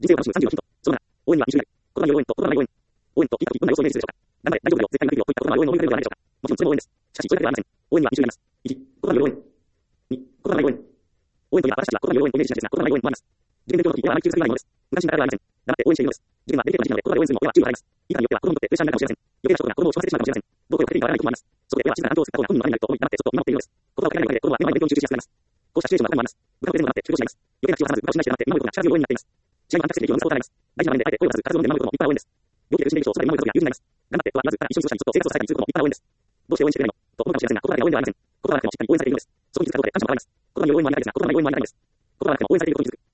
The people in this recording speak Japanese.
人生を楽しむ36ヒント。その7、応援には2種類ある。言葉による応援と言葉のない応援。応援とヒントどんな様子をイメージするでしょうか。頑張れ、大丈夫だよ、絶対にできるよといった言葉の応援を思い浮かべるではないでしょうか。もちろんそれも応援です。しかし、それだけではありません。応援には2種類あります。1、言葉による応援。2、言葉のない応援。応援といえば、私たちは言葉による応援をイメージしがちですが、言葉のない応援もあります。受験勉強の時、親はあまり気づかないものです。無関心からではありません。黙って応援しているのです。受験はデリケートな時期なので、言葉で応援するのも親は注意を払います。いかによっては子供にとってプレッシャーになるかもしれません。余計な衝動が子供を死なせてしまうかもしれません。どこかより手にならない時もあります。そこで親は静かな感情を作った方が本人のためになると思い、黙ってそっと見守っているのです。言葉をかけないだけで子供は目の前で勉強に集中しやすくなります。こうしたシチュエーションは他にもあります。部下の手でも黙って集中しています。余計な口を挟まず、部下を信頼して黙って見守ることが力強い応援になっています。試合の反対して力を生むことがあります。大事な場面であえて声を出さず、体のみで守ることも立派な応援です。病気で苦しんでいる人をそばで守ることが友人になります。頑張ってとは言わず、ただ一緒に過ごしたりずっと生活を支えたりすることも立派な応援です。どうして応援してくれないのと思うかもしれませんが、言葉だけが応援ではありません。言葉はなくてもしっかり応援されているのです。そこに気づくことで感謝も変わります。言葉による応援は苦手ですが、言葉のない応援もありがたいです。言葉はなくても応援されていることに気づく。